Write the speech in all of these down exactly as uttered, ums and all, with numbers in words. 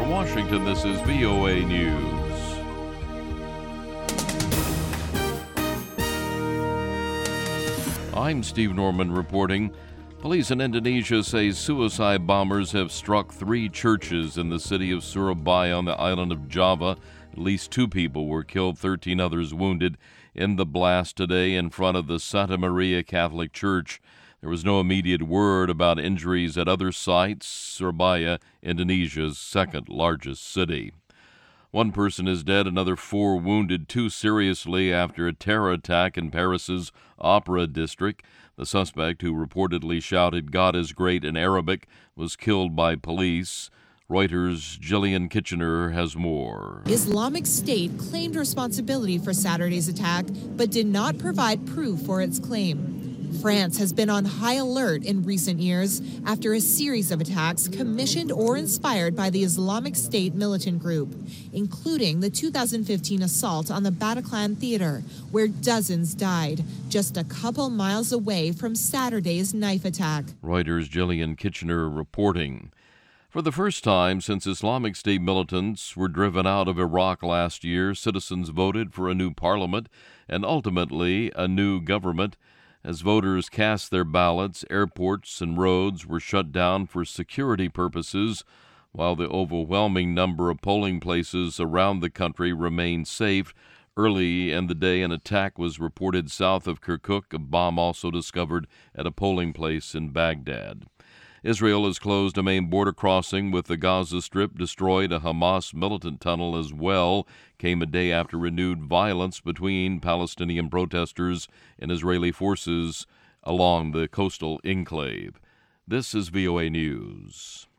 From Washington, this is V O A News. I'm Steve Norman reporting. Police in Indonesia say suicide bombers have struck three churches in the city of Surabaya on the island of Java. At least two people were killed, thirteen others wounded in the blast today in front of the Santa Maria Catholic Church. There was no immediate word about injuries at other sites. Surabaya, Indonesia's second largest city. One person is dead, another four wounded, two seriously after a terror attack in Paris's Opera District. The suspect, who reportedly shouted "God is great" in Arabic, was killed by police. Reuters' Gillian Kitchener has more. Islamic State claimed responsibility for Saturday's attack, but did not provide proof for its claim. France has been on high alert in recent years after a series of attacks commissioned or inspired by the Islamic State militant group, including the two thousand fifteen assault on the Bataclan Theater, where dozens died, just a couple miles away from Saturday's knife attack. Reuters' Gillian Kitchener reporting. For the first time since Islamic State militants were driven out of Iraq last year, citizens voted for a new parliament and ultimately a new government. As voters cast their ballots, airports and roads were shut down for security purposes, while the overwhelming number of polling places around the country remained safe. Early in the day, an attack was reported south of Kirkuk, a bomb also discovered at a polling place in Baghdad. Israel has closed a main border crossing with the Gaza Strip, destroyed a Hamas militant tunnel as well. Came a day after renewed violence between Palestinian protesters and Israeli forces along the coastal enclave. This is V O A News.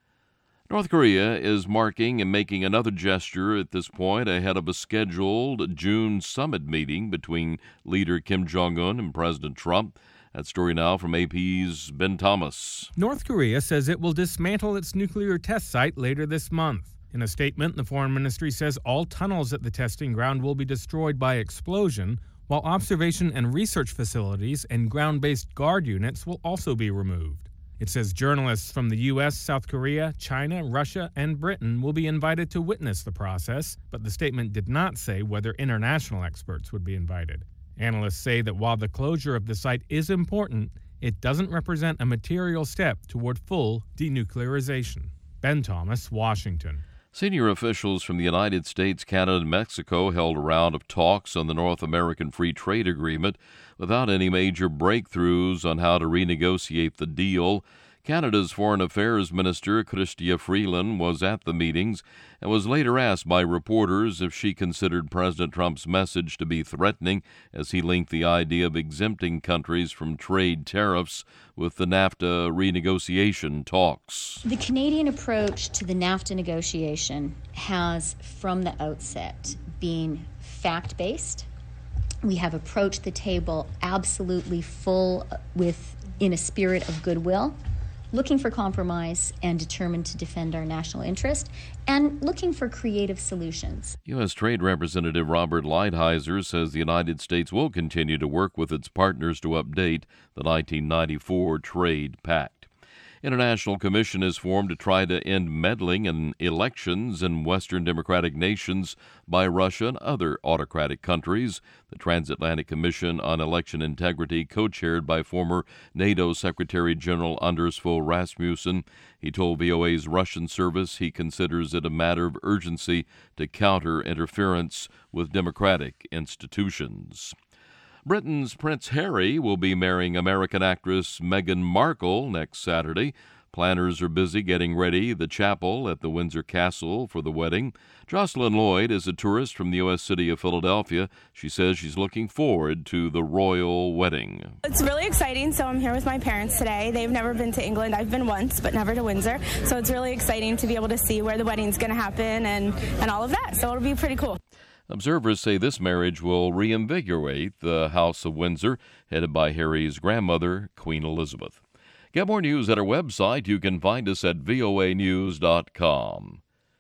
North Korea is marking and making another gesture at this point ahead of a scheduled June summit meeting between leader Kim Jong-un and President Trump. That story now from A P's Ben Thomas. North Korea says it will dismantle its nuclear test site later this month. In a statement, the foreign ministry says all tunnels at the testing ground will be destroyed by explosion, while observation and research facilities and ground-based guard units will also be removed. It says journalists from the U S, South Korea, China, Russia, and Britain will be invited to witness the process, but the statement did not say whether international experts would be invited. Analysts say that while the closure of the site is important, it doesn't represent a material step toward full denuclearization. Ben Thomas, Washington. Senior officials from the United States, Canada, and Mexico held a round of talks on the North American Free Trade Agreement without any major breakthroughs on how to renegotiate the deal. Canada's Foreign Affairs Minister, Chrystia Freeland, was at the meetings and was later asked by reporters if she considered President Trump's message to be threatening as he linked the idea of exempting countries from trade tariffs with the NAFTA renegotiation talks. The Canadian approach to the NAFTA negotiation has, from the outset, been fact-based. We have approached the table absolutely full with, in a spirit of goodwill, looking for compromise and determined to defend our national interest, and looking for creative solutions. U S. Trade Representative Robert Lighthizer says the United States will continue to work with its partners to update the nineteen ninety-four Trade Pact. International Commission is formed to try to end meddling in elections in Western democratic nations by Russia and other autocratic countries. The Transatlantic Commission on Election Integrity, co-chaired by former NATO Secretary General Anders Fogh Rasmussen, he told V O A's Russian service he considers it a matter of urgency to counter interference with democratic institutions. Britain's Prince Harry will be marrying American actress Meghan Markle next Saturday. Planners are busy getting ready the chapel at the Windsor Castle for the wedding. Jocelyn Lloyd is a tourist from the U S city of Philadelphia. She says she's looking forward to the royal wedding. It's really exciting. So I'm here with my parents today. They've never been to England. I've been once, but never to Windsor. So it's really exciting to be able to see where the wedding's going to happen and, and all of that. So it'll be pretty cool. Observers say this marriage will reinvigorate the House of Windsor, headed by Harry's grandmother, Queen Elizabeth. Get more news at our website. You can find us at V O A news dot com.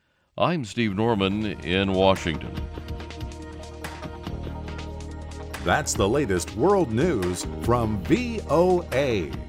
I'm Steve Norman in Washington. That's the latest world news from V O A.